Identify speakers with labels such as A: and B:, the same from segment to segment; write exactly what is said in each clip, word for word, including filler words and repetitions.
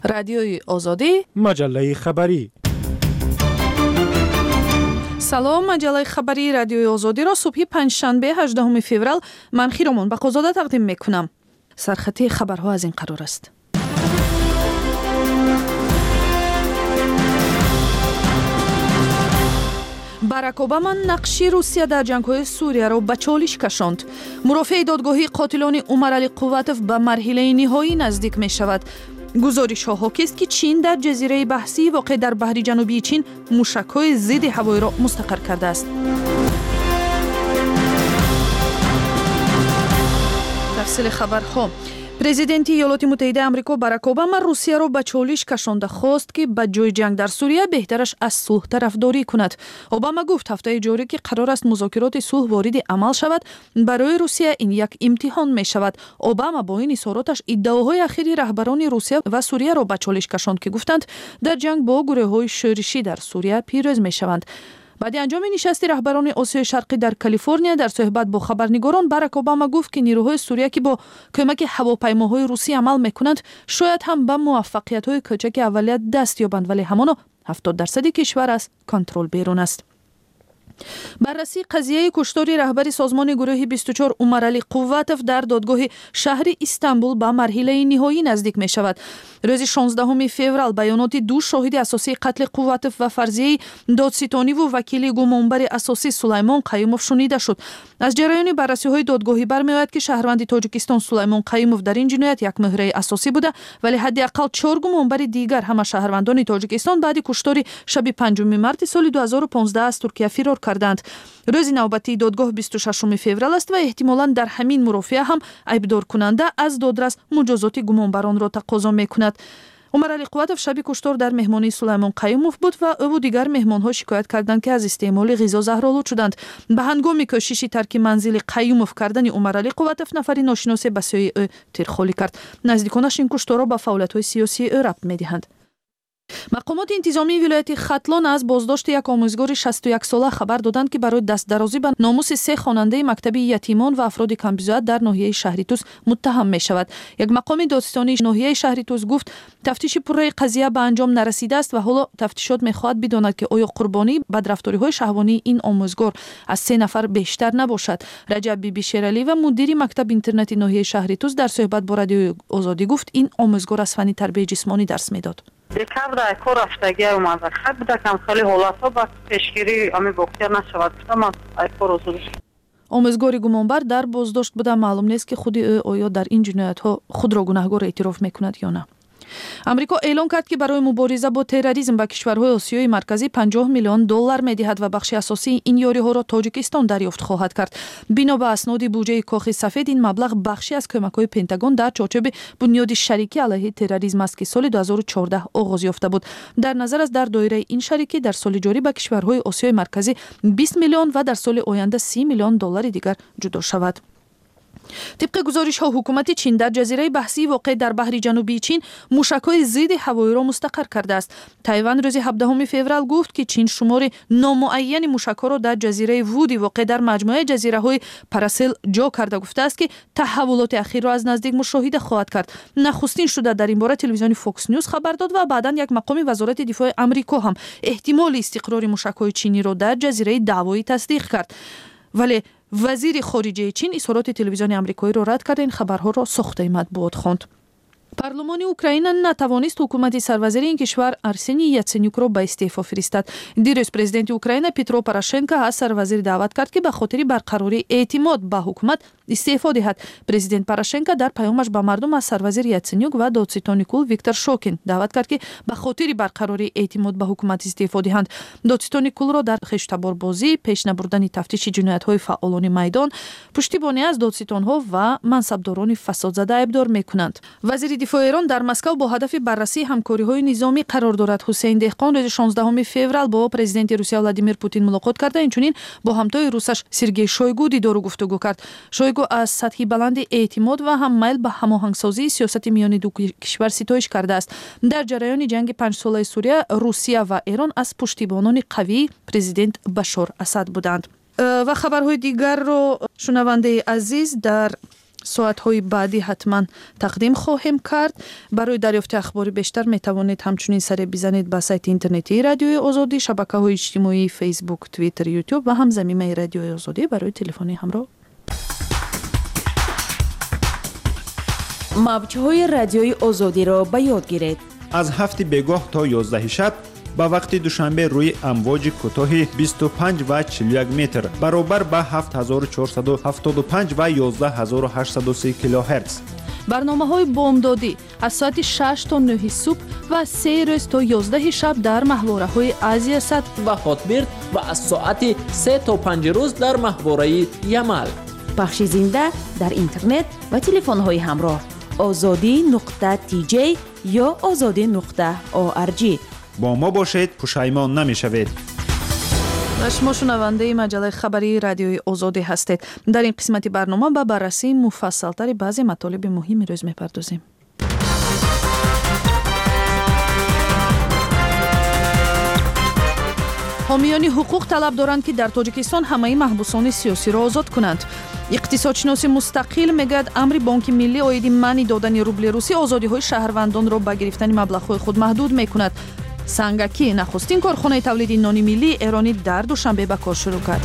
A: رادیوی آزادی،
B: مجله خبری.
A: سلام، مجله خبری رادیوی آزادی را صبح پنجشنبه هجدهم فوریه من خیرمان بقازاده تقدیم میکنم. سرخطی خبرها از این قرار است. باراک اوباما نقشی روسیه در جنگ‌های سوریه را به چالش کشاند. مرافع دادگاهی قاتلان عمر علی قواتوف به مرحله نهایی نزدیک می شود. گزارش‌ها حاکی است که چین در جزیره بحثی واقع در بحر جنوبی چین موشک‌های ضد هوایی را مستقر کرده است. تفصیل خبرها. پرزیدنت ایالات متحده آمریکا باراک اوباما روسیه را به چالش کشانده خواست که به جای جنگ در سوریه بهترش از صلح طرفداری کند. اوباما گفت هفته جاری که قرار است مذاکرات صلح وارد عمل شود، برای روسیه این یک امتحان می شود. اوباما با این اظهاراتش ادعاهای اخیری رهبران روسیه و سوریه را به چالش کشاند که گفتند در جنگ با گروه‌های شورشی در سوریه پیروز می شوند. بعد انجام نشست رهبران آسیای شرقی در کالیفرنیا در صحبت با خبرنگاران، باراک اوباما گفت که نیروهای سوریه که با کمک هواپیماهای روسی عمل میکنند شاید هم به موفقیت‌های کوچک اولیه دست یابند، ولی همانا هفتاد درصد کشور از کنترل بیرون است. بررسی قضیه کشتار رهبر سازمان گروه بیست و چهار عمر علی قواتوف در دادگاه شهر استانبول به مرحله نهایی نزدیک می شود. روز شانزدهم فوریه بیانات دو شاهد اساسی قتل قواتوف و فرضیه دادستانی و وکیل گمانبر اساسی سلیمان قیوموف شنیده شد. از جریان بررسی های دادگاهی برمیآید که شهروند تاجیکستان سلیمان قیوموف در این جنایت یک مهره اساسی بوده، ولی حداقل چهار گمانبر دیگر همه شهروندان تاجیکستان بعد کشتار شب پنجم مارس سال دو هزار و پانزده از ترکیه فرار کردند. روز نوبتی دادگاه بیست و ششم فوریه است و احتمالاً در همین مرافعه هم ایبدار کننده از دادرس مجازات گمانبران را تقاضا میکند. عمر علی قواتوف شب کشتار در مهمانی سلیمان قیوموف بود و او و دیگر مهمانها شکایت کردند که از استعمال غذا زهرآلود شدند. به هنگام کوشش ترک منزل قیوموف کردن عمر علی قواتوف نفری ناشناس به سوی او تیرخوالی کرد. نزدیکانش این کشتار را به فعالیت‌های سیاسی او ربط می‌دهند. مقامات انتظامی ولایت ختلان از بازداشت یک آموزگار شصت و یک ساله خبر دادند که برای دستدرازی به ناموس سه خواننده مکتب یتیمان و افراد کم‌بضاعت در ناحیه شهر توس متهم می شود. یک مقام دادستانی ناحیه شهر توس گفت تفتیش پرره قضیه به انجام نرسیده است و حالا تفتیشات می‌خواهد بداند که آیا قربانی بدرفتاری‌های شهوانی این آموزگار از سه نفر بیشتر نباشد. رجب بیبی شیرعلی و مدیر مکتب اینترنتی ناحیه شهر توس در صحبت با رادیو آزادی گفت این آموزگار از فن تربیت جسمانی درس میداد.
C: دکتر کار رفتگی اومد خط بوده کم خیلی حالت ها با پیشگیری امی بکتر نشود گفتم از کار حضورش.
A: آموزگار گمانبر در بازداشت بوده. معلوم نیست که خود او آیا در این جنایت ها خود را گناهکار اعتراف میکند یا نه. امریکا اعلام کرد که برای مبارزه با تروریسم به کشورهای آسیای مرکزی پنجاه میلیون دلار می‌دهد و بخش اساسی این یاری‌ها را تاجیکستان دریافت خواهد کرد. بنا به اسناد بودجه کاخ سفید این مبلغ بخشی از کمک‌های پنتاگون در چارچوب بنیاد شریکی علیه تروریسم است که سال دو هزار و چهارده آغاز یافته بود. در نظر است در دایره این شریکی در سال جاری به کشورهای آسیای مرکزی بیست میلیون و در سال آینده سی میلیون دلار دیگر جدا شود. طبق گزارش ها حکومت چین در جزیره بحثی واقع در بحر جنوبی چین موشک‌های ضد هوایی را مستقر کرده است. تایوان روز هفدهم فوریه گفت که چین شمار نامعین موشک‌ها را در جزیره وودی واقع در مجموعه جزیره‌های پاراسل جا کرده گفته است که تحولات اخیر را از نزدیک مشاهده خواهد کرد. نخستین شده در این باره تلویزیون فوکس نیوز خبر داد و بعداً یک مقام وزارت دفاع آمریکا هم احتمال استقرار موشک‌های چینی را در جزیره دعوایی تصدیق کرد. ولی وزیر خارجه چین اظهارات تلویزیون آمریکایی را رد کرد. این خبرها را ساخته مطبوعات خواند. پارلمان اوکراین نتوانست حکومت سروزیر این کشور ارسنی یاتسنیوک را به استعفا فرستاد. دیروز پرزیدنت اوکراین پترو پوراشنکو از سروزیر دعوت کرد که به خاطر برقراری اعتماد به حکومت استعفا دهد. پرزیدنت پوراشنکو در پیامش به مردم از سروزیر یاتسنیوک و دادستان کل ویکتور شوکین دعوت کرد که به خاطر برقراری اعتماد به حکومت استعفا دهند. دادستان کل را در خشتباربازی، پیش نبردن تفتیش جنایت‌های فعالان میدان، پشتیبانی از دادستان‌ها و منصبداران فسادزده ابدار می‌کنند. وزیر دفاع ایران در مسکو با هدف بررسی همکاری‌های نظامی قرار دارد. حسین دهقان روز شانزدهم فوریه با پرزیدنت روسیه ولادیمیر پوتین ملاقات کرد. اینچنین با همتای روسش سرگئی شویگو دیدار و گفتگو کرد. شویگو از سطح بلند اعتماد و هم میل به هماهنگسازی سیاست میان دو کشور ستایش کرده است. در جریان جنگ پنج ساله سوریه، روسیه و ایران از پشتیبانان قوی پرزیدنت بشار اسد بودند. و خبرهای دیگر رو شنونده عزیز در соатҳои баъдӣ ҳатман тақдим хоҳем кард. барои дарёфти ахбори бештар метавонед ҳамчунин саре бизанед ба сайти интернетии радиои озодӣ, шабакаҳои иҷтимоии фейсбук, твиттер, ютуб ва ҳамзаминаи радиои озодӣ. барои телефони ҳамроҳ
B: мавҷҳои радиои озодиро ба ёд гиред.
D: аз ҳафти бегоҳ то ёздаҳи шаб ба вақти душанбе рӯи амвоҷи кӯтоҳи бисту панҷ ва чилу як метр баробар ба ҳафт ҳазору чорсаду ҳафтоду панҷ ва ёздаҳ ҳазору ҳаштсаду си килоҳерц.
A: барномаҳои бомдодӣ аз соати шаш то нӯҳи субҳ ва се рӯз то ёздаҳи шаб дар маҳвораҳои Азия Сад
E: ва Хотбирд ва аз соати се то панҷ рӯз дар маҳвораи Ямал.
B: пахши зинда дар интернет ва телефонҳои ҳамроҳ озодӣ нуқта ти ҷей ё озодӣ нуқта о ар ҷи.
D: бо мо бошед, пушаймон намешавед.
A: шумо шунавандаи маҷалаи хабарии радиои озодӣ ҳастед. дар ин қисмати барнома ба баррасии муфассалтари баъзе матолиби муҳими рӯз мепардозем. ҳомиёни ҳуқуқ талаб доранд ки дар тоҷикистон ҳамаи маҳбусони сиёсиро озод кунанд. иқтисодшиноси мустақил мегӯяд амри бонки миллӣ оиди манъи додани рубли русӣ озодиҳои шаҳрвандонро ба гирифтани маблағҳои худ маҳдуд мекунад. сангакӣ нахустин корхонаи тавлиди нони миллии эронӣ дар душанбе ба кор шурӯъ кард.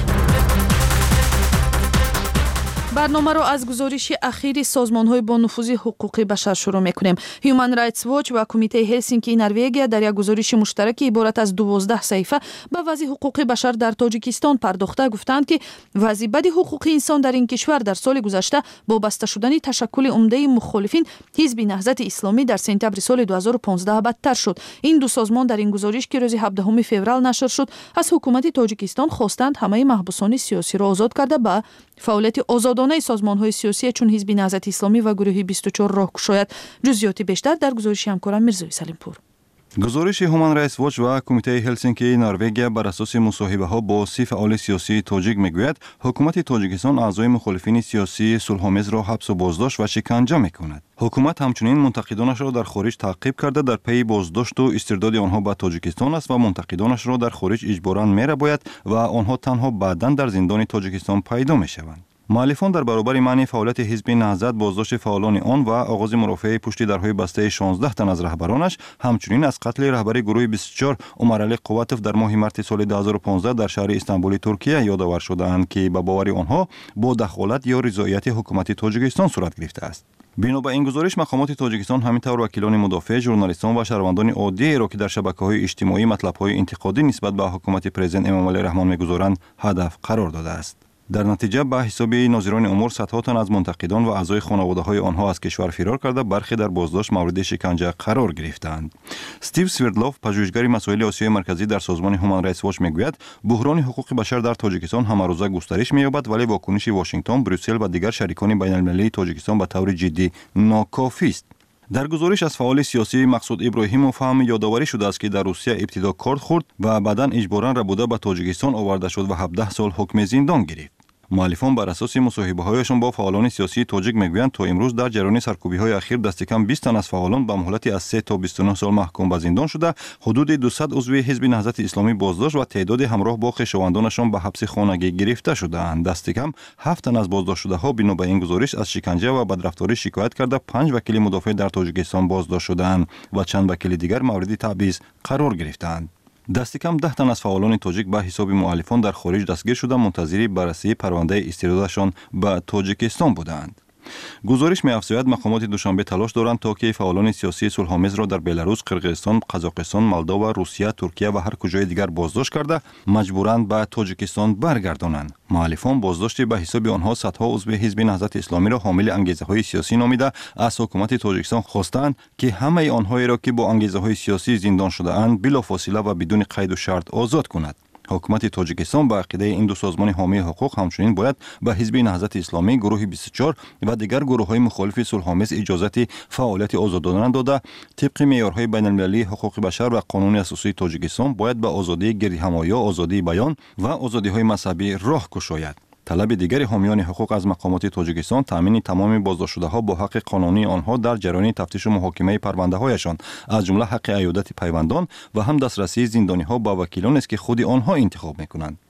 A: барномаро аз гузориши ахири созмонҳои бо нуфузи ҳуқуқи башар шурӯъ мекунем. Human Rights Watch ва Кумитаи Ҳелсинкии Норвегия дар як гузориши муштараки иборат аз дувоздаҳ саҳифа ба вазъи ҳуқуқи башар дар Тоҷикистон пардохта гуфтанд, ки вазъи бади ҳуқуқи инсон дар ин кишвар дар соли гузашта бо баста шудани ташаккули умдаи мухолифин ҳизби Наҳзати Исломӣ дар сентябри соли ду ҳазору понздаҳ бадтар шуд. ин ду созмон дар ин гузориш, ки рӯзи ҳабдаҳуми феврал нашр шуд, аз ҳукумати Тоҷикистон хостанд ҳамаи маҳбусони сиёсиро озод карда ба фаъолияти озодонаи созмонҳои сиёсие чун ҳизби Наҳзати Исломӣ ва гурӯҳи бисту чор роҳ кушояд. ҷузъиёти бештар дар гузориши ҳамкорам Мирзои Салимпур.
F: гузориши Human Rights Watch ва Кумитаи Ҳелсинкии Норвегия бар асоси мусоҳибаҳо бо си фаъоли сиёсии тоҷик мегӯяд, ҳукумати Тоҷикистон аъзои мухолифини сиёсии сулҳомезро ҳабсу боздошт ва шиканҷа мекунад. ҳукумат ҳамчунин мунтақидонашро дар хориҷ таъқиб карда дар пайи боздошту истирдоди онҳо ба Тоҷикистон аст ва мунтақидонашро дар хориҷ иҷборан мерабояд ва онҳо танҳо баъдан дар зиндони Тоҷикистон пайдо мешаванд. муаллифон дар баробари маъни фаъолияти ҳизби наҳзат, боздошти фаъолони он ва оғози мурофиаи пушти дарҳои бастаи шонздаҳ тан аз раҳбаронаш, ҳамчунин аз қатли раҳбари гурӯҳи бисту чор Умаралӣ Қувватов дар моҳи марти соли ду ҳазору понздаҳ дар шаҳри Истамбули, Туркия ёдовар шудаанд, ки ба бовари онҳо бо дахолат ё ризоияти ҳукумати Тоҷикистон сурат гирифтааст. бино ба ин гузориш, мақомоти Тоҷикистон ҳамин тавр вакилони мудофиъ, журналистон ва шаҳрвандони оддиеро, ки дар шабакаҳои иҷтимоӣ матлабҳои интиқодӣ нисбат ба ҳукумати президент Эмомалӣ Раҳмон мегузоранд, ҳадаф қарор додааст. дар натиҷа ба ҳисоби нозирони умур садҳо тан аз мунтақидон ва аъзои хонаводаҳои онҳо аз кишвар фирор карда, бархе дар боздошт мавриди шиканҷа қарор гирифтаанд. Стив Свердлов, пажӯҳишгари масоили Осиёи марказӣ дар созмони Human Rights Watch мегӯяд, буҳрони ҳуқуқи башар дар Тоҷикистон ҳамарӯза густариш меёбад, вале вокуниши Вашингтон, Брюссел ва дигар шарикони байналмилалии Тоҷикистон ба таври ҷиддӣ нокофист. дар гузориш аз фаъоли сиёсӣ Мақсуд Иброҳимов ҳам ёдоварӣ шудааст, ки дар Русия ибтидо корд хӯрд ва баъдан иҷборан рабуда ба Тоҷикистон оварда шуд ва ҳабдаҳ сол ҳукми зиндон гирифт. муаллифон бар асоси мусоҳибаҳояшон бо фаъолони сиёсии тоҷик мегӯянд, то имрӯз дар ҷараёни саркӯбиҳои ахир дасти кам бист тан аз фаъолон ба муҳлати аз се то бисту нӯҳ сол маҳкум ба зиндон шуда, ҳудуди дусад узви ҳизби Наҳзати Исломӣ боздошт ва теъдоди ҳамроҳ бо хешовандонашон ба ҳабси хонагӣ гирифта шудаанд. дасти кам ҳафт тан аз боздоштшудаҳо бино ба ин гузориш аз шиканҷа ва бадрафторӣ шикоят карда, панҷ вакили мудофиъ дар Тоҷикистон боздошт шудаанд ва чанд вакили дигар мавриди таъбиз қарор гирифтаанд. дасти кам даҳ тан аз фаъолони тоҷик ба ҳисоби муаллифон дар хориҷ дастгир шуда, мунтазири баррасии парвандаи истиродашон ба Тоҷикистон буданд. гузориш меафзояд, мақомоти Душанбе талош доранд, то ки фаъолони сиёсии сулҳомезро дар Беларус, Қирғизистон, Қазоқистон, Молдова, Русия, Туркия ва ҳар куҷои дигар боздошт карда, маҷбуран ба Тоҷикистон баргардонанд. муаллифон боздошти ба ҳисоби онҳо садҳо узви ҳизби Наҳзати Исломиро ҳомили ангезаҳои сиёсӣ номида, аз ҳукумати Тоҷикистон хостанд, ки ҳамаи онҳоеро, ки бо ангезаҳои сиёсӣ зиндон шудаанд, билофосила ва бидуни қайду шарт озод кунад. ҳукумати Тоҷикистон ба ақидаи ин ду созмони ҳомии ҳуқуқ ҳамчунин бояд ба ҳизби Наҳзати Исломӣ, гурӯҳи бисту чор ва дигар гурӯҳҳои мухолифи сулҳомез иҷозати фаъолияти озодона дода, тибқи меъёрҳои байналмилалии ҳуқуқи башар ва қонуни асосии Тоҷикистон бояд ба озодии гирдиҳамоё, озодии баён ва озодиҳои мазҳабӣ роҳ кушояд. талаби дигари ҳомиёни ҳуқуқ аз мақомоти Тоҷикистон таъмини тамоми боздоштшудаҳо бо ҳаққи қонунии онҳо дар ҷараёни тафтишу муҳокимаи парвандаҳояшон, аз ҷумла ҳаққи айёдати пайвандон ва ҳам дастрасии зиндониҳо ба вакилонест, ки худи онҳо интихоб мекунанд.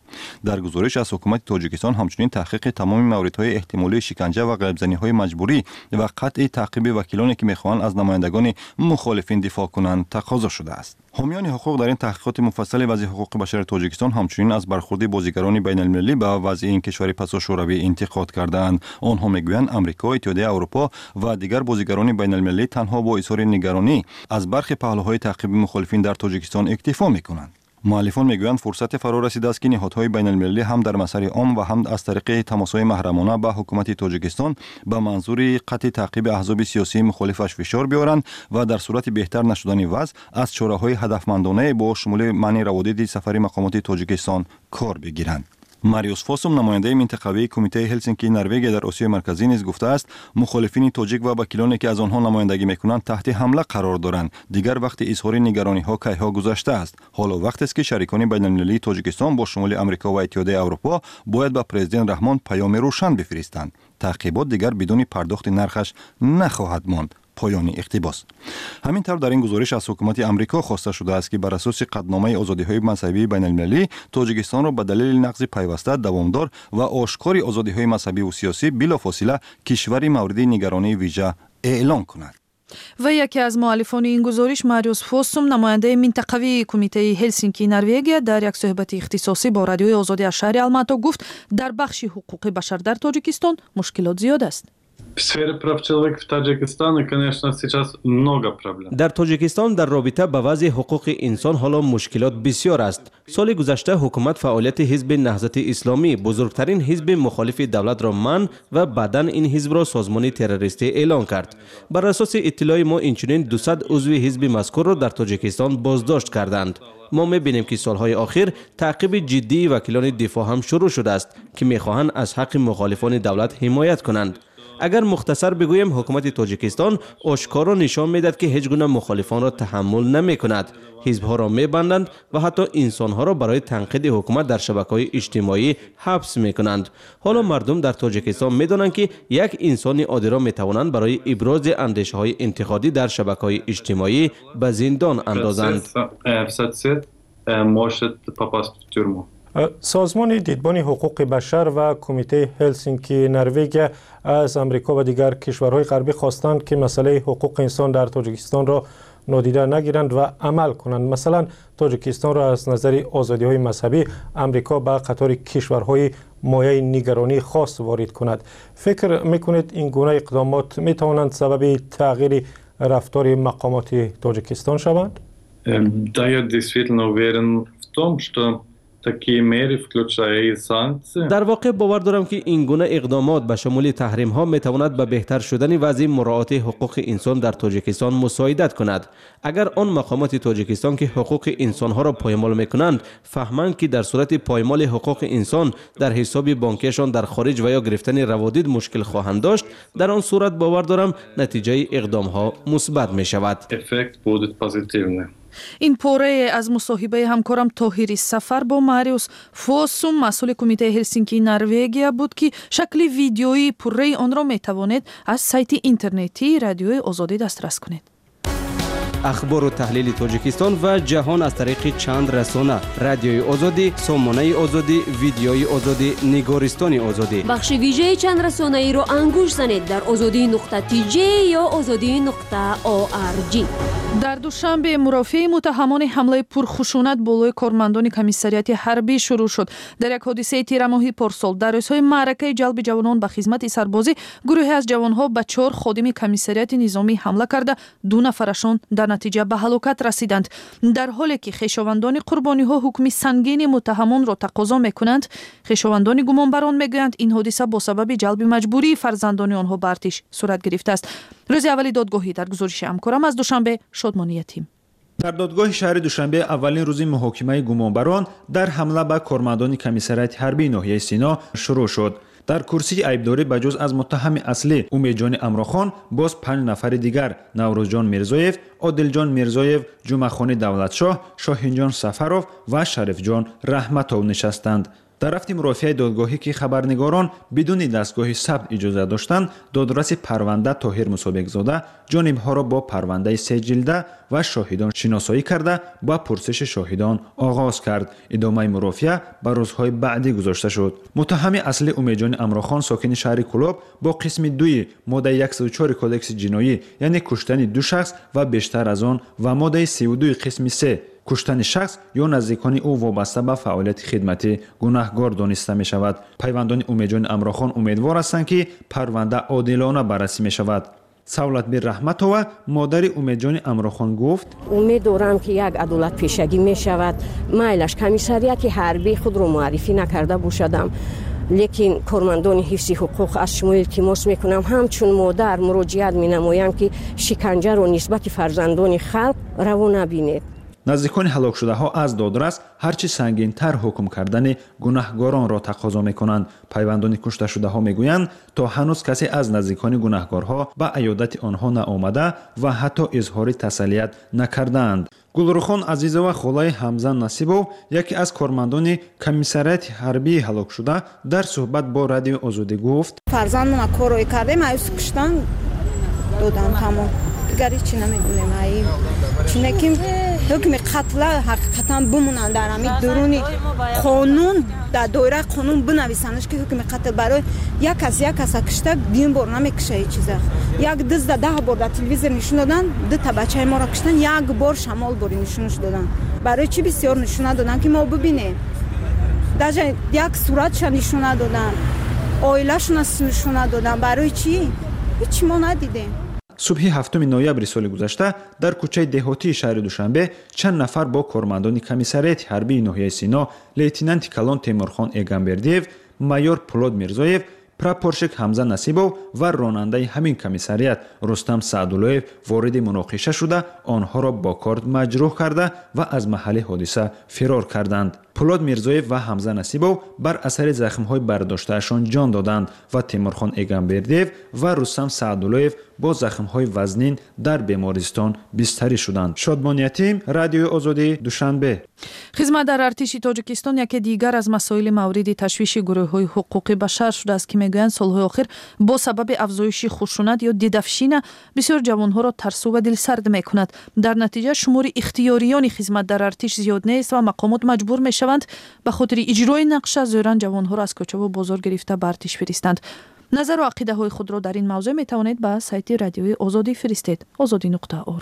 F: در گزارش از حکومت تاجیکستان همچنین تحقیق تمام موردهای احتمالی شکنجه و غیب‌زنی‌های مجبوری و قطع تعقیب وکیلانی که می‌خواهند از نمایندگان مخالفین دفاع کنند تقاضا شده است. حامیان حقوق در این تحقیقات مفصل وضع حقوق بشر تاجیکستان همچنین از برخورد بازیگران بین‌المللی به وضع این کشور پسا شوروی انتقاد کردند. آنها میگویند آمریکا، اتحادیه اروپا و دیگر بازیگران بین‌المللی تنها با اظهار نگرانی از برخی پهلوهای تعقیب مخالفین در تاجیکستان اکتفا میکنند. مؤلفان میگویند فرصت فرا رسیده است که نهادهای بین‌المللی هم در مسائل عام و هم از طریق تماس‌های محرمانه به حکومت تاجیکستان به منظور قطع تعقیب احزاب سیاسی مخالفش فشار بیارند و در صورت بهتر نشدن وضع از چاره‌های هدفمندانه با شمول منع روادید سفری مقامات تاجیکستان کار بگیرند. ماریوس فاسوم نماینده منطقوی کمیته هلسینکی نروژ در آسیای مرکزی نیز گفته است مخالفین تاجیک و وکیلانی که از آنها نمایندگی میکنند تحت حمله قرار دارند. دیگر وقت اظهار نگرانی ها کیها گذشته است. حالا وقت است که شریکان بین‌المللی تاجیکستان با شمول آمریکا و اتحادیه اروپا باید به پرزیدنت رحمان پیام روشن بفرستند. تعقیبات دیگر بدون پرداخت نرخش نخواهد ماند. پایان اقتباس. همینطور در این گزارش از حکومت آمریکا خواسته شده است که بر اساس قطعنامه آزادی‌های مذهبی بین‌المللی تاجیکستان را به دلیل نقض پیوسته، دوامدار و آشکار آزادی‌های مذهبی و سیاسی بلافاصله کشوری مورد نگرانی ویژه اعلام کند.
A: و یکی از مؤلفان این گزارش ماریوس فاسوم نماینده منطقوی کمیته هلسینکی نروژ در یک صحبت اختصاصی با رادیوی آزادی از شهر الماتا گفت در بخش حقوق بشر در تاجیکستان مشکلات زیاد است.
G: В сфере прав человека в Таджикистане, конечно, сейчас много проблем.
H: در تاجیکستان در رابطه با وضع حقوق انسان حالا مشکلات بسیار است. سال گذشته حکومت فعالیت حزب نهضت اسلامی بزرگترین حزب مخالف دولت را منع و بعداً این حزب را سازمان تروریستی اعلان کرد. بر اساس اطلاع ما اینچنین دویست عضو حزب مذکور را در تاجیکستان بازداشت کردند. ما می‌بینیم که سالهای آخر تعقیب جدی وکیلان دفاع هم شروع شده است که می‌خواهند از حق مخالفان دولت حمایت کنند. اگر مختصر بگویم حکومت تاجیکستان آشکارا نشان میدهد که هیچ گونه مخالفان را تحمل نمی کند. حزب‌ها را می‌بندند و حتی انسان‌ها را برای تنقید حکومت در شبکه‌های اجتماعی حبس می‌کنند. حالا مردم در تاجیکستان می‌دانند که یک انسان عادی را می‌توانند برای ابراز اندیشه‌های انتقادی در شبکه‌های اجتماعی به زندان اندازند.
I: سازمان دیدبان حقوق بشر و کمیته هلسینکی نروژ از آمریکا و دیگر کشورهای غربی خواستند که مسئله حقوق انسان در تاجیکستان را نادیده نگیرند و عمل کنند. مثلا تاجیکستان را از نظر آزادی‌های مذهبی آمریکا به قطار کشورهای مایه نگرانی خاص وارد کند. فکر می‌کنید این گونه اقدامات می‌توانند سبب تغییر رفتار مقامات تاجیکستان شوند؟
G: Да, я действительно уверен в том, что
H: در واقع باور دارم که این گونه اقدامات به شمول تحریم ها می تواند به بهتر شدن وضع مراعات حقوق انسان در تاجیکستان مساعدت کند. اگر آن مقامات تاجیکستان که حقوق انسان ها را پایمال می کنند فهمند که در صورت پایمال حقوق انسان در حساب بانکیشان در خارج و یا گرفتن روادید مشکل خواهند داشت، در آن صورت باور دارم نتیجه اقدام ها مثبت می شود.
A: این پاره از مصاحبه همکارم طاهری سفر با ماریوس فاسوم مسئول کمیته هلسینکی نروژ بود که شکل ویدیویی پره آن را می توانید از سایت اینترنتی رادیوی آزادی دسترس کنید.
H: اخبار و تحلیل تاجیکستان و جهان از طریق چند رسانه: رادیوی آزادی، سامانه آزادی، ویدیوی آزادی، نگارستان آزادی.
J: بخش ویژه چند رسانه ای را انگوش زنید در آزادی نقطه تی جی یا آزادی نقطه او آر جی.
A: در دوشنبه مرافع متهمان حمله پرخشونت بالای کارمندان کمیساریات حربی شروع شد. در یک حادثه تیرماهی پارسال در روزهای معرکه جلب جوانان به خدمت سربازی گروهی از جوانها به چهار خادم کمیساریات نظامی حمله کرده دو نفرشان در نتیجه به هلاکت رسیدند. در حالی که خویشاوندان قربانی‌ها حکم سنگین متهمان را تقاضا می‌کنند، خویشاوندان گمانبران می‌گویند این حادثه با سبب جلب مجبوری فرزندان آنها به ارتش صورت گرفته است. روز اولی دادگاهی در گزارش همکارم از دوشنبه شادمانی یتیم.
D: در دادگاه شهر دوشنبه اولین روز محاکمه گمانبران در حمله به کارمندان کمیساریات حربی ناحیه سینا شروع شد. در کرسی عیبداری بجز از متهم اصلی امیدجان امراخان باز پنج نفر دیگر نوروزجان میرزایف، عادلجان میرزایف، جمعخانی دولتشاه، شاهینجان سفروف و شریفجان رحمتov نشستند. در رفت مرافعه دادگاهی که خبرنگاران بدون دستگاه ثبت اجازه داشتند، دادرس پرونده طاهر مصابکزاده جانبها را با پرونده سه جلده و شاهدان شناسایی کرده با پرسش شاهدان آغاز کرد. ادامه مرافعه به روزهای بعدی گذاشته شد. متهم اصلی امیدجان امراخان ساکن شهر کلاب با قسم دوی ماده صد و چهار کودکس جنایی یعنی کشتن دو شخص و بیشتر از آن و ماده سی و دو قسم سه کشتن شخص یا نزدیکان او وابسته به فعالیت خدمتی گناهکار دانسته می شود. پیوندان امیدجان امراخان امیدوار هستند که پرونده عادلانه بررسی می شود. سولاتبیر رحمتова مادر امیدجان امراخان گفت:
K: امید دارم که یک عدالت پیشگی می شود. مایلش کمیسریات حربی خود را معرفی نکرده باشدم، لیکن کارمندان حفظ حقوق از شما التماس میکنم همچون مادر مراجعت می نمایم که شکنجه را نسبت فرزندان خلق روا نبینید.
D: نزدیکان هلاک شده ها از دادرس هرچی سنگین تر حکم کردن گناهکاران را تقاضا می کنند. پیوندان کشته شده ها می گویند تا هنوز کسی از نزدیکان گناهکارها به عیادت آنها نآمده و حتی اظهار تسلیت نکردند. گلرخان عزیزова خولای حمزه نصیبов یکی از کارمندان کمیسریات حربی هلاک شده در صحبت با رادیو آزادی گفت:
L: فرزندم کارو کرده مایوس کشتن دادن تمام دیگری چی نمیدونیم. ای چونه که حکم قتل حقیقتا بمونن در همین درون قانون در دایره قانون بنویسنش که حکم قتل برای یک کس یک کس کشته دین بار نمیکشه. ای چیزا یک دز ده بار در تلویزیون نشون دادن دو تا بچه ما را کشتن، یک بار شمال باری نشونش دادن. برای چی بسیار نشون دادن که ما ببینیم. در یک صورتش نشون دادن، عائله‌شون نشون دادن. برای چی؟ هیچ ما ندیدیم.
D: صبح هفتم نوامبر سال گذشته در کوچه دهاتی شهر دوشنبه چند نفر با کارمندان کمیسریات حربی ناحیه سینا لیتنانت کلان تیمورخان ایگانبردیев، майор پولاد میرزایев، پراپورشک حمزه نصیبov و راننده همین کمیسریات رستم سعداللهیев وارد مناقشه شده آنها را با کارد مجروح کرده و از محل حادثه فرار کردند. پولاد میرزایев و حمزه نصیبov بر اثر زخم‌های برداشتهشان جان دادند و تیمورخان ایگانبردیев و رستم سعداللهیев با زخم‌های وزنین در بیمارستان بستری شدند. شادمان یتیم، رادیو آزادی، دوشنبه.
A: خدمت در ارتش تاجیکستان یکی دیگر از مسائل مورد تشویش گروه‌های حقوق بشر شده است که میگویند سال‌های اخیر با سبب افزایش خشونت یا دیدفشین بسیار جوان‌ها را ترسو و دلسرد می‌کند. در نتیجه شمار اختیاریان خدمت در ارتش زیاد نیست و مقامات مجبور می‌شوند به خاطر اجرای نقشه زورن جوان‌ها را از کوچه و بازار گرفته به ارتش فرستند. نظر و عقیده های خود را در این موضوع می توانید به سایت رادیوی آزادی فرستید. آزادی نقطه اورگ.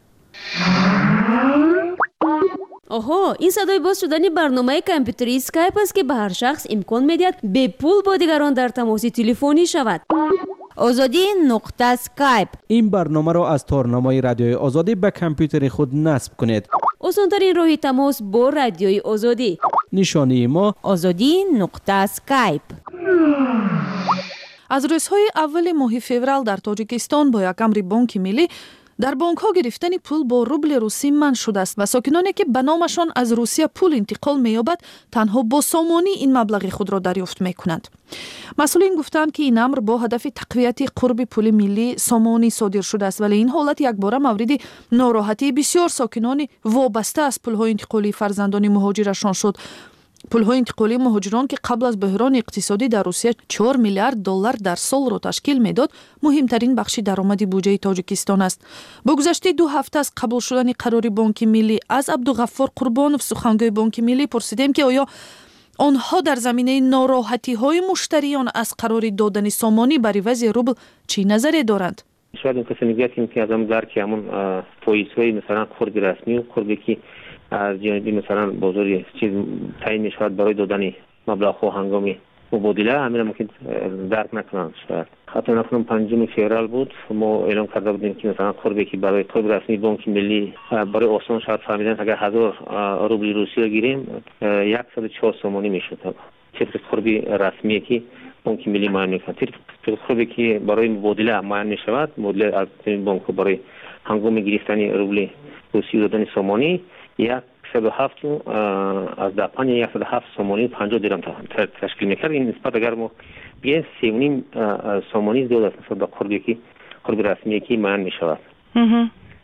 J: آها، این صدای باز شدن برنامه کامپیوتری اسکایپ است که به هر شخص امکان می‌دهد به پول با دیگران در تماس تلفنی شود. آزادی نقطه اسکایپ.
H: این برنامه را از تارنامه رادیوی آزادی به کامپیوتر خود نصب کنید.
J: آسان‌ترین راه تماس با رادیوی آزادی.
H: نشانی ما
J: آزادی نقطه اسکایپ.
A: از روزهای اول ماه فوریه در تاجیکستان با یک امر بانک ملی در بانک ها گرفتن پول با روبل روسی منع شده است و ساکنانی که به نامشان از روسیه پول انتقال می‌یابد تنها با سامانی این مبلغ خود را دریافت می‌کنند. مسئولین گفتند که این امر با هدف تقویت قرب پول ملی سامانی صادر شده است، ولی این حالت یک بار مورد ناراحتی بسیار ساکنان وابسته از پول‌های انتقالی فرزندان مهاجرشان شد. پول‌های انتقالی مهاجران که قبل از بحران اقتصادی در روسیه چهار میلیارد دلار در سال را تشکیل میداد، مهمترین بخش درآمد بودجه تاجیکستان است. با گذشت دو هفته از قبول شدن قرار بانک ملی از عبدالغفار قربانов سخنگوی بانک ملی پرسیدیم که آیا آنها در زمینه ناراحتی‌های مشتریان از قرار دادن سامانی بر عوض روبل چی نظری دارند؟
M: شاید این کسی نگه که از هم در که همون پویس‌های مثلا قرب رسمی و قربی که از جانبی مثلا بازاری چیز تعیین می‌شود برای دادن مبلغ‌ها هنگامی مبادله، همین ممکن درک نکنند. شاید حتی نکنم پنجم فوریه بود ما اعلام کرده بودیم که مثلا قربی که برای قرب رسمی بانک ملی برای آسان شاید فهمیدن اگر هزار روبل روسیه گیریم صد و چهار سامانی میشد. طبق قربی رسمی که بانک ملی معین میکنه، طبق قربی که برای مبادله معین میشود، مبادله از بانک برای هنگام گرفتن روبل روسیه دادن سامانی صد و هفت از دپن یک صد و هفت سامانی پنجاه درم تشکیل میکرد. این نسبت اگر ما بیایم سه و نیم سامانی زیاد است نسبت به قربی که قرب رسمی که معین میشود.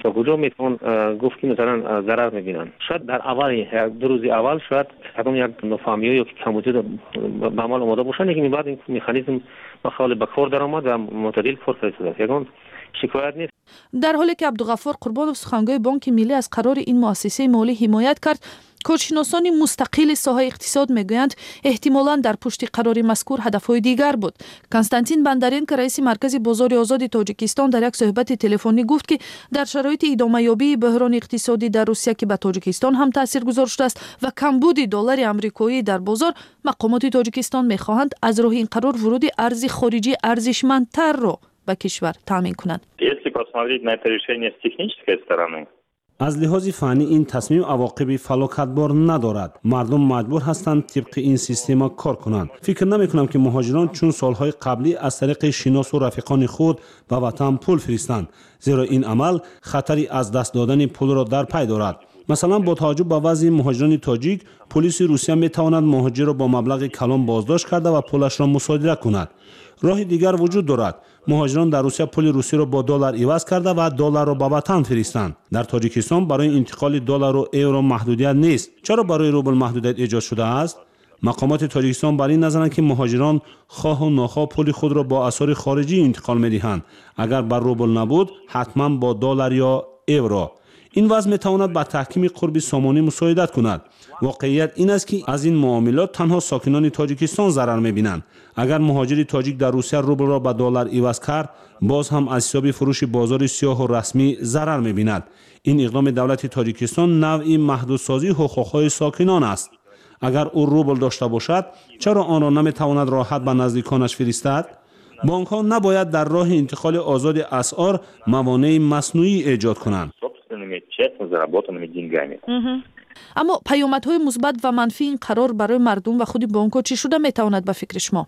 M: تا کجا میتوان گفت که مثلا ضرر میبینن. شاید در اول یک دو روز اول شاید تمام یک نفهمی یا کمبودی به عمل آماده باشن، لیکن بعد این مکانیزم بخوال به کار درآمد و معتدل کار فرستاد. یگان شکایت نیست.
A: در حالی که عبدالغفار قربانov سخنگوی بانک ملی از قرار این مؤسسه مالی حمایت کرد، کارشناسان مستقل ساحه اقتصاد میگویند احتمالاً در پشت قرار مذکور هدفهای دیگر بود. کنستانتین بندارینکو رئیس مرکز بازار آزاد تاجیکستان در یک صحبت تلفنی گفت که در شرایط ادامه یابی بحران اقتصادی در روسیه که به تاجیکستان هم تاثیرگذار شده است و کمبود دلار آمریکایی در بازار، مقامات تاجیکستان میخواهند از راه این قرار ورود ارز خارجی ارزشمندتر را به کشور تامین کنند.
H: از لحاظ فنی این تصمیم عواقب فلاکتبار ندارد. مردم مجبور هستند طبق این سیستم کار کنند. فکر نمی کنم که مهاجران چون سالهای قبلی از طریق شناس و رفیقان خود به وطن پول فرستند، زیرا این عمل خطری از دست دادن پول را در پی دارد. مثلا با توجه به وضع مهاجران تاجیک، پلیس روسیه می تواند مهاجر را با مبلغ کلان بازداشت کرده و پولش را مصادره کند. راه دیگر وجود دارد. مهاجران در روسیه پول روسی را با دلار عوض کرده و دلار را به وطن فرستند. در تاجیکستان برای انتقال دلار و یورو محدودیت نیست. چرا برای روبل محدودیت ایجاد شده است؟ مقامات تاجیکستان بر این نظرند که مهاجران خواه و ناخواه پول خود را با اسعار خارجی انتقال می‌دهند. اگر بر روبل نبود، حتما با دلار یا یورو. این وضع میتواند به تحکیم قرب سامانی مساعدت کند. واقعیت این است که از این معاملات تنها ساکنان تاجیکستان ضرر می‌بینند. اگر مهاجری تاجیک در روسیه روبل را به دلار عوض کرد، باز هم از حساب فروش بازار سیاه و رسمی ضرر می‌بیند. این اقدام دولت تاجیکستان نوعی محدودسازی حقوق‌های ساکنان است. اگر او روبل داشته باشد، چرا آن را نمی‌تواند راحت به نزدیکانش فرستد؟ بانک‌ها نباید در راه انتقال آزاد اسعار موانع مصنوعی ایجاد کنند.
A: اما پیامدهای مثبت و منفی این قرار برای مردم و خود بانک‌ها چی شده میتواند به فکر شما؟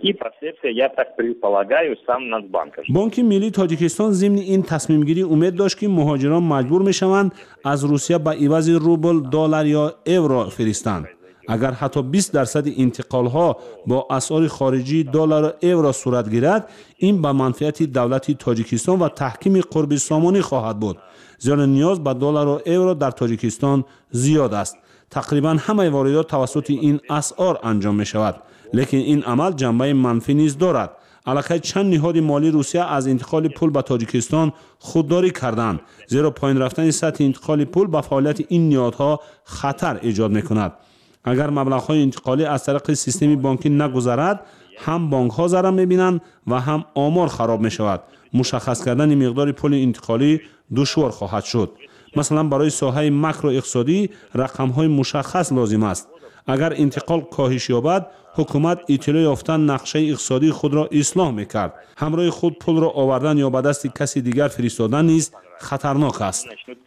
H: بانک ملی تاجیکستان ضمن این تصمیم گیری امید داشت که مهاجران مجبور میشوند از روسیه به عوض روبل، دلار یا یورو فرستند. اگر حتی بیست درصد انتقال ها با اسعار خارجی دلار و یورو صورت گیرد، این به منفعت دولت تاجیکستان و تحکیم قرب سامانی خواهد بود. زیرا نیاز به دلار و یورو در تاجیکستان زیاد است. تقریبا همه واردات توسط این اسعار انجام می شود. لیکن این عمل جنبه منفی نیز دارد. علاقه چند نهاد مالی روسیه از انتقال پول به تاجیکستان خودداری کردند، زیرا پایین رفتن سطح انتقال پول به فعالیت این نهادها خطر ایجاد می کند. اگر مبلغ‌های انتقالی از طریق سیستم بانکی نگذرد، هم بانک‌ها ضرر می‌بینند و هم آمار خراب می‌شود. مشخص کردن مقدار پول انتقالی دشوار خواهد شد. مثلا برای ساحه ماکرو اقتصادی رقم‌های مشخص لازم است. اگر انتقال کاهش یابد، حکومت اطلاع یافتن نقشه اقتصادی خود را اصلاح می‌کرد. همراه خود پول را آوردن یا به دست کسی دیگر فرستادن نیز خطرناک است.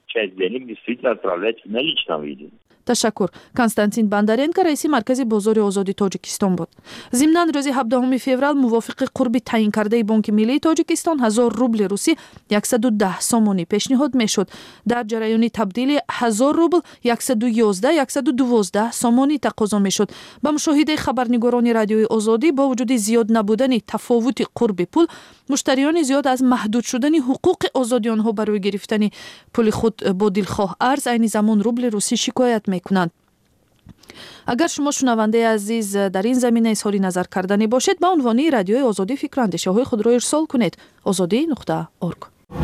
A: تشکر. کنستانتین بندارینکو رئیس مرکز بازار آزاد تاجیکستان بود. ضمناً روز هفدهم فوریه موافق قرب تعیین کرده بانک ملی تاجیکستان هزار روبل روسی صد و ده سامانی پیشنهاد میشد. در جریان تبدیل هزار روبل صد و یازده صد و دوازده سامانی تقاضا میشد. با مشاهده خبرنگاران رادیوی آزادی با وجود زیاد نبودن تفاوت قرب پول، مشتریان زیاد از محدود شدن حقوق آزادی آنها برای گرفتن پول خود با دلخواه ارز عین زمان روبل روسی شکایت میکنند. اگر شما شنونده عزیز در این زمینه اظهار نظر کردنی باشید، به عنوان رادیوی آزادی فکر و اندیشه های خود را ارسال کنید. آزادی نقطه اورگ.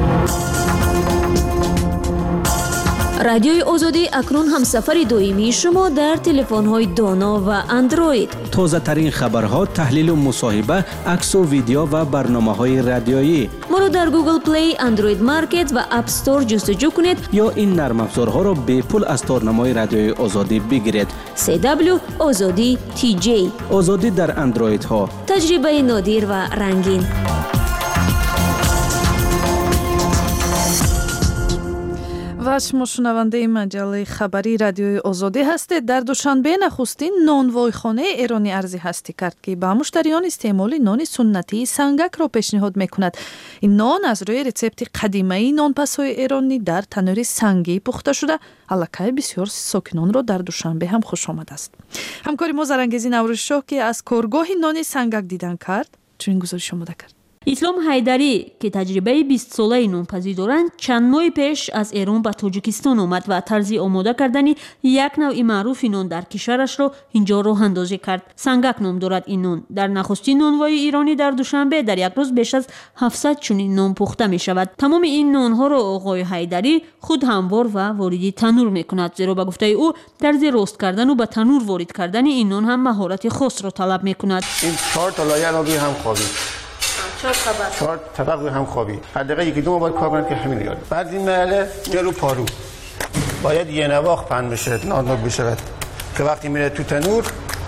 J: رادیوی آزادی اکنون هم سفر دائمی شما در تلفن‌های دانا و اندروید.
H: تازه ترین خبرها، تحلیل و مصاحبه، عکس و ویدیو و برنامه‌های رادیویی.
J: ما را در گوگل پلی، اندروید مارکت و اپ استور جستجو کنید
H: یا این نرم افزارها را به پول از تارنمای رادیوی آزادی بگیرید.
J: سی دبلیو آزادی تی جی.
H: آزادی در اندروید ها.
J: تجربه نادر و رنگین.
A: و شما شنونده مجله خبری رادیوی آزادی هستید. در دوشنبه نخستین نانوایخانه ایرانی ارزی هستی کرد که به مشتریان استعمال نان سنتی سنگک را پیشنهاد میکند. این نان از روی رسپت قدیمی نانپس‌های ایرانی در تنور سنگی پخته شده، علاقه بسیار ساکنان را در دوشنبه هم خوش آمد است. همکاری ما زرانگیزی نوروزشاه که از کارگاه نان سنگک دیدن کرد، چنین گزارش آماده کرد.
J: ислом ҳайдарӣ ки таҷрибаи бист солаи нонпазӣ доранд, чанд моҳи пеш аз Эрон ба Тоҷикистон омад ва тарзи омода кардани як навъи маъруфи нон дар кишварашро инҷо роҳандозӣ кард. Сангак ном дорад ин нон. Дар нахустин нонвои иронӣ дар Душанбе дар як рӯз беш аз ҳафтсад чунин нон пухта мешавад. Тамоми ин нонҳоро оғои Ҳайдарӣ худ ҳамвор ва вориди танӯр мекунад, зеро ба гуфтаи ӯ тарзи рост кардану ба танӯр ворид кардани ин нон ҳам маҳорати хосро талаб мекунад.
N: ин чор та лایه الان روی هم خوابید. چهار طبق. چهار طبق روی هم خوابید. حداقل یکی دو ما باید کار کنیم که همین یاد. بعد این مرحله میره رو پارو. باید یه نواخت پهن بشه، نازک بشه که وقتی میره تو تنور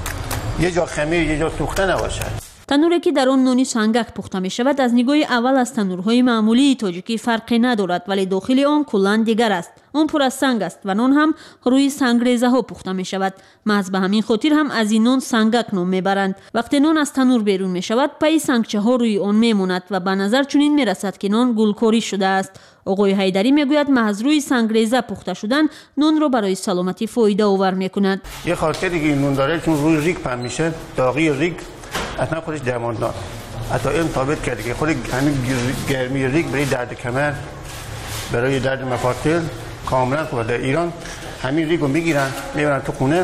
N: یه جا خمیر یه جا سوخته نباشه.
J: тануре ки дар он нони сангак пухта мешавад аз нигоҳи аввал аз танурҳои маъмулии тоҷикӣ фарқе надорад, вале дохили он куллан дигар аст. он пур аз санг аст ва нон ҳам рӯи сангрезаҳо пухта мешавад. маҳз ба ҳамин хотир ҳам аз ин нон сангак ном мебаранд. вақте нон аз танур берун мешавад, пайи сангчаҳо рӯи он мемонад ва ба назар чунин мерасад ки нон гулкорӣ шудааст. оғои Ҳайдарӣ мегӯяд маҳз рӯи сангреза пухта шудан нонро барои саломатӣ фоидаовар мекунад.
N: یه خاطر دیگه این نون داره چون روی ریگ پهن میشه، داغی ریگ اصلا خودش درماندار. حتی علم ثابت کرده که خود همین گرمی ریگ برای درد کمر، برای درد مفاصل کاملا خوبه. در ایران همین ریگ رو میگیرن میبرن تو خونه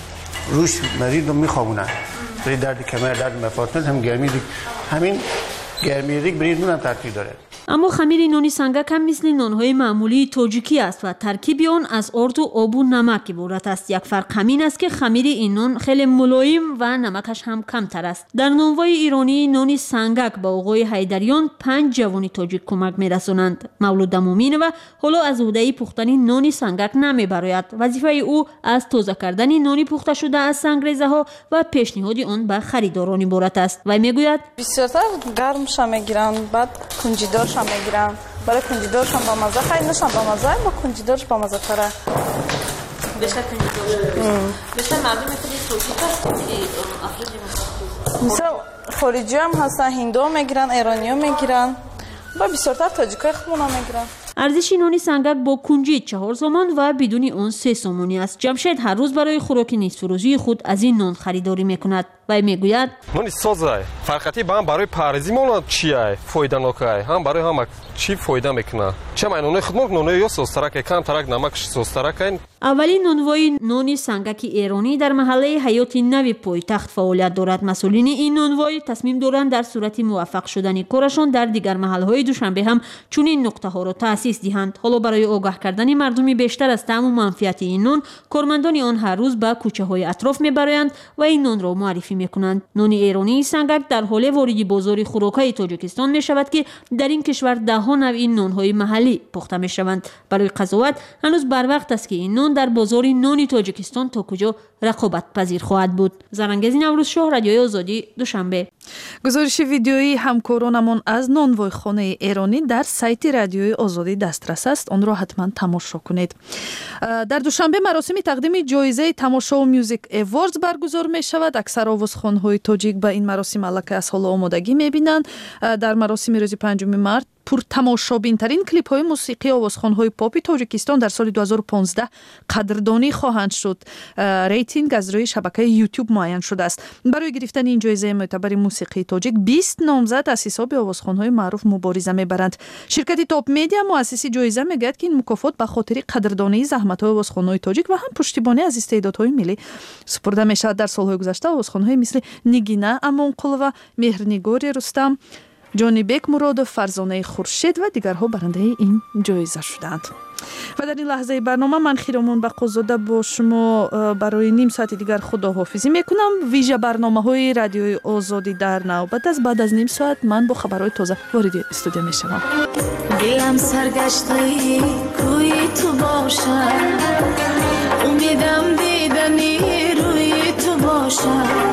N: روش مریض رو میخوابونن. برای درد کمر، درد مفاصل هم گرمی ریگ، همین گرمی ریگ برای نون هم تاثیر داره.
J: аммо хамири нони сангак ҳам мисли нонҳои маъмулии тоҷикӣ аст ва таркиби он аз орду обу намак иборат аст. як фарқ ҳамин аст ки хамири ин нон хеле мулоим ва намакаш ҳам камтар аст. дар нонвои иронии нони сангак ба оғои Ҳайдариён панҷ ҷавони тоҷик кӯмак мерасонанд. Мавлуда Муъминова ҳоло аз ӯҳдаи пухтани нони сангак намебарояд. вазифаи ӯ аз тоза кардани нони пухта шуда аз сангрезаҳо ва пешниҳоди он ба харидорон иборат аст. вай мегӯяд
O: бисёртар гармша мегиранд, баъд кунҷидорша мегирам. برای کنجیدارش هم با مزه خیلی نشم با مزه با کنجیدارش با مزه تره.
B: بیشتر کنجیدار. بیشتر مردم خیلی توجیه هست که افرادی
O: مثلا خارجی هم هستن، هندو میگیرن، ایرانی میگیرن. با بسیارتر تاجیکای خودمون هم میگیرن.
J: арзиши нони сангак бо кунҷи чаҳор сомон ва бидуни он се сомонӣ аст. ҷамшед ҳар рӯз барои хӯроки нисфурӯзии худ аз ин нон харидорӣ мекунад. вай мегӯяд
P: нони созай фарқати ба ҳам барои парҳезӣ монад чиай фоиданокай ҳам барои ҳама чӣ фоида мекунад. чамай нони худмон нони ё созтаракай камтарак намакш созтаракай. аввалин нонвои
J: нони сангаки эронӣ дар маҳаллаи ҳаёти нави пойтахт фаъолият дорад. масъулини ин нонвой тасмим доранд дар сурати муваффақ шудани корашон дар дигар маҳалҳои Душанбе ҳам чунин нуқтаҳоро таъсис диҳанд. ҳоло барои огаҳ кардани мардуми бештар аз таъму манфиати ин нон, кормандони он ҳар рӯз ба кӯчаҳои атроф мебароянд ва ин нонро муаррифӣ мекунанд. нони эронии сангак дар ҳоле вориди бозори хӯрокҳои Тоҷикистон мешавад ки дар ин кишвар даҳҳо навъи нонҳои маҳаллӣ пухта мешаванд. барои қазоват ҳанӯз барвақт аст ки ин нон дар бозори нони Тоҷикистон то куҷо рақобатпазир хоҳад буд. Зарангези Наврӯзшоҳ, Радиои Озодӣ, Душанбе.
A: гузориши видеои ҳамкоронамон аз нонвойхонаи эронӣ дар сайти Радиои Озодӣ дастрас аст. онро ҳатман тамошо кунед. дар Душанбе маросими тақдими ҷоизаи тамошо Music Awards баргузор мешавад. аксар овозхонҳои тоҷик ба ин маросим аллакай аз ҳоло омодагӣ мебинанд. дар маросими рӯзи панҷуми март пуртамошобинтарин клипҳои мусиқии овозхонҳои попи Тоҷикистон дар соли ду ҳазору понздаҳ қадрдонӣ хоҳанд шуд. рейтинг аз рӯи шабакаи YouTube муайян шудааст. барои гирифтани ин ҷоизаи мӯътабари мусиқии тоҷик бист номзад аз ҳисоби овозхонҳои маъруф мубориза мебаранд. ширкати Топ Медиа муассиси ҷоиза мегӯяд ки ин мукофот ба хотири қадрдонии заҳматҳои овозхонҳои тоҷик ва ҳам пуштибонӣ аз истеъдодҳои миллӣ супурда мешавад. дар солҳои гузашта овозхонҳои мисли Нигина Амонқулова, Меҳрнигори Рустам, ҷонибек Муродов, Фарзонаи Хуршед ва дигарҳо барандаи ин ҷоиза шуданд. ва дар ин лаҳзаи барнома ман Хиромон Бақозода бо шумо барои ним соати дигар худоҳофизӣ мекунам. вижа барномаҳои Радиои Озодӣ дар навбат аст. баъд аз ним соат ман бо хабарҳои тоза вориди студия мешавам.
Q: дилам саргаштаи кӯи ту бошад, умедам дидани рӯи ту бошад.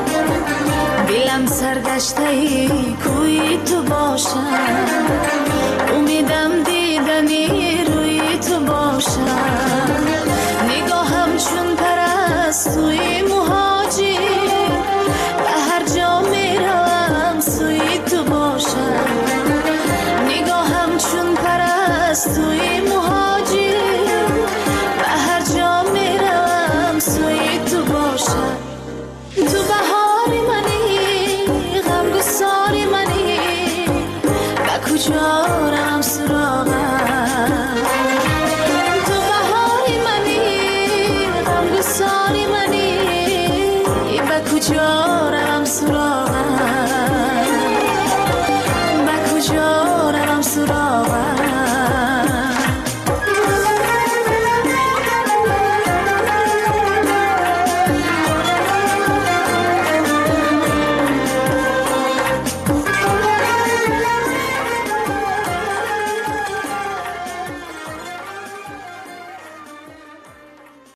Q: دلم سرگشته کوی تو باشد، امیدم دیدنی روی تو باشد. نگاهم چون پرستوی مهاجر، به هر جا میروم سوی تو باشد. نگاهم چون پرستوی مهاجر، به هر جا میروم سوی تو باشد. تو بهاری منی، غمگساری منی، یاری منی به کجا